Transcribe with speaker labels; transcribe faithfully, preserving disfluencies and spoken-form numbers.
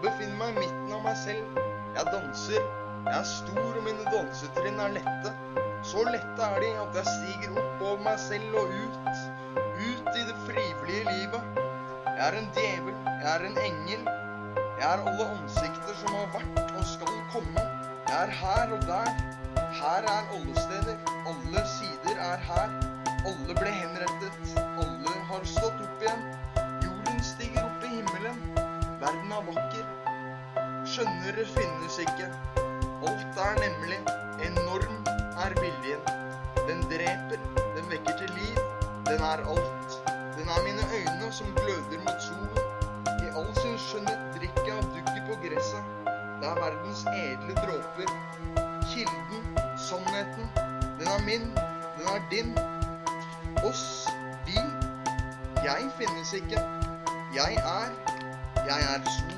Speaker 1: befinner meg i midten av meg selv. Jeg danser. Jeg er stor, og mine dansetrinn er lette. Så lette er de at jeg stiger opp over meg selv og ut. Ut i det frivillige livet. Jeg er en djevel. Jeg er en engel. Jeg er alle ansikter som har vært og skal komme. Jeg er her og der. Her er alle steder. Alle sider er her. Alle ble henrettet. Alle har stått opp igjen. Jorden stiger opp i himmelen. Verden er vakker. Skjønnere finnes ikke. Alt er nemlig. Enorm er viljen. Den dreper. Den vekker til liv. Den er alt. Den er mine øyne som gløder mot solen. I all sin skjønnhet drikker jeg av dugget på gresset. Det er verdens edle dråper. Kilden, sannheten. Den er min. Den er din. Oss, vi. Jeg finnes ikke. Jeg er. Jeg er sol.